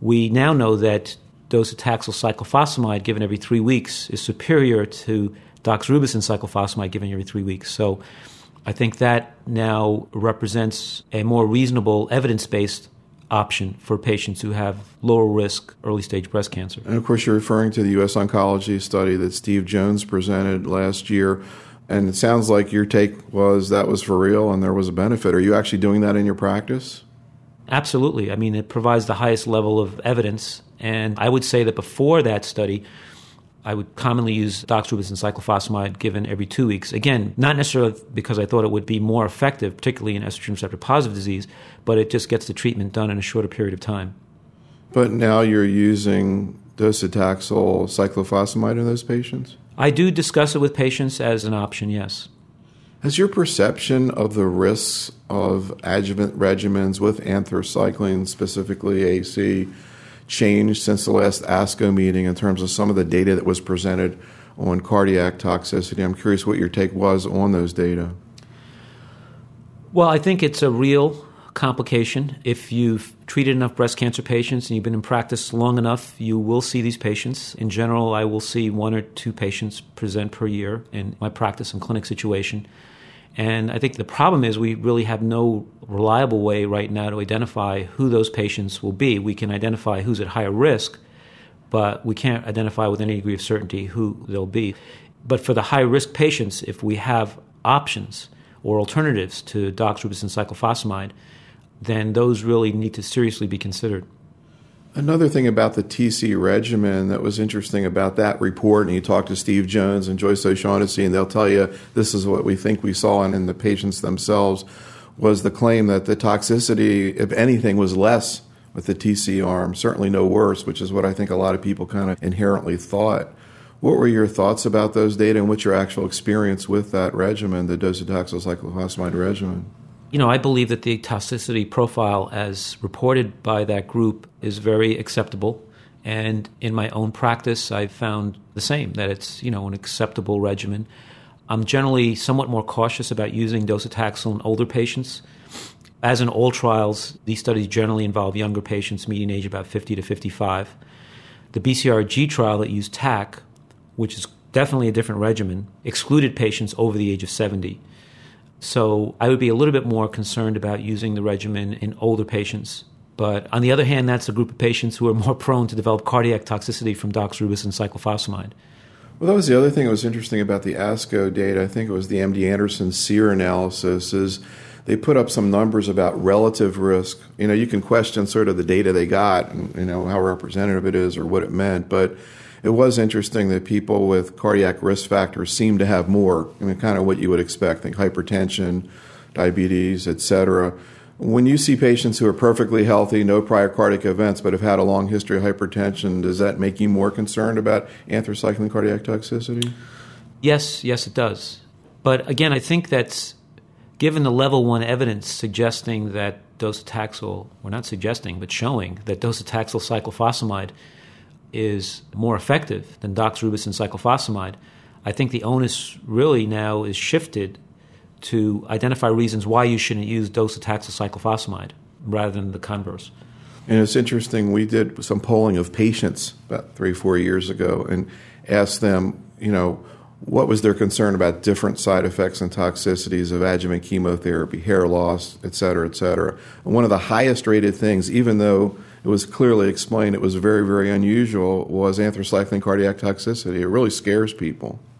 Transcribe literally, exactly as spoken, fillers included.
We now know that docetaxel cyclophosphamide given every three weeks is superior to doxorubicin cyclophosphamide given every three weeks. So I think that now represents a more reasonable evidence-based option for patients who have lower risk early-stage breast cancer. And of course, you're referring to the U S Oncology study that Steve Jones presented last year. And it sounds like your take was that was for real and there was a benefit. Are you actually doing that in your practice? Absolutely. I mean, it provides the highest level of evidence. And I would say that before that study, I would commonly use doxorubicin cyclophosphamide given every two weeks. Again, not necessarily because I thought it would be more effective, particularly in estrogen receptor-positive disease, but it just gets the treatment done in a shorter period of time. But now you're using docetaxel cyclophosphamide in those patients? I do discuss it with patients as an option, yes. Has your perception of the risks of adjuvant regimens with anthracycline, specifically A C, changed since the last ASCO meeting in terms of some of the data that was presented on cardiac toxicity? I'm curious what your take was on those data. Well, I think it's a real complication. If you've treated enough breast cancer patients and you've been in practice long enough, you will see these patients. In general, I will see one or two patients present per year in my practice and clinic situation. And I think the problem is we really have no reliable way right now to identify who those patients will be. We can identify who's at higher risk, but we can't identify with any degree of certainty who they'll be. But for the high-risk patients, if we have options or alternatives to doxorubicin cyclophosphamide, then those really need to seriously be considered. Another thing about the T C regimen that was interesting about that report, and you talk to Steve Jones and Joyce O'Shaughnessy, and they'll tell you this is what we think we saw in the patients themselves, was the claim that the toxicity, if anything, was less with the T C arm, certainly no worse, which is what I think a lot of people kind of inherently thought. What were your thoughts about those data and what's your actual experience with that regimen, the docetaxel cyclophosphamide regimen? You know, I believe that the toxicity profile as reported by that group is very acceptable. And in my own practice, I've found the same, that it's, you know, an acceptable regimen. I'm generally somewhat more cautious about using docetaxel in older patients. As in all trials, these studies generally involve younger patients, median age about fifty to fifty-five. The B C R G trial that used T A C, which is definitely a different regimen, excluded patients over the age of seventy. So I would be a little bit more concerned about using the regimen in older patients. But on the other hand, that's a group of patients who are more prone to develop cardiac toxicity from doxorubicin cyclophosphamide. Well, that was the other thing that was interesting about the ASCO data. I think it was the M D Anderson SEER analysis, is they put up some numbers about relative risk. You know, you can question sort of the data they got and, you know, how representative it is or what it meant, but it was interesting that people with cardiac risk factors seem to have more. I mean, kind of what you would expect, think hypertension, diabetes, et cetera. When you see patients who are perfectly healthy, no prior cardiac events, but have had a long history of hypertension, does that make you more concerned about anthracycline cardiac toxicity? Yes, yes, it does. But again, I think that's given the level one evidence suggesting that docetaxel, we're not suggesting, but showing that docetaxel cyclophosphamide is more effective than doxorubicin cyclophosphamide, I think the onus really now is shifted to identify reasons why you shouldn't use docetaxel cyclophosphamide rather than the converse. And it's interesting, we did some polling of patients about three, four years ago and asked them, you know, what was their concern about different side effects and toxicities of adjuvant chemotherapy, hair loss, et cetera, et cetera. And one of the highest rated things, even though it was clearly explained it was very, very unusual, was anthracycline cardiac toxicity. It really scares people.